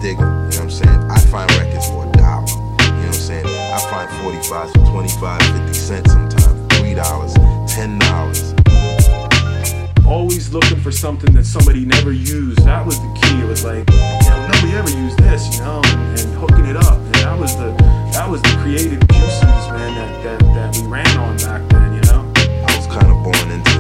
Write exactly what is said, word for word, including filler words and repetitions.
digger, you know what I'm saying? I find records for a dollar, you know what I'm saying? I find forty-fives for twenty-five, fifty cents sometimes, three dollars, ten dollars. Always looking for something that somebody never used. That was the key. It was like, you know, nobody ever used this, you know, and, and hooking it up. And that was the that was the creative juices, man, that, that, that we ran on back then, you know? I was kind of born into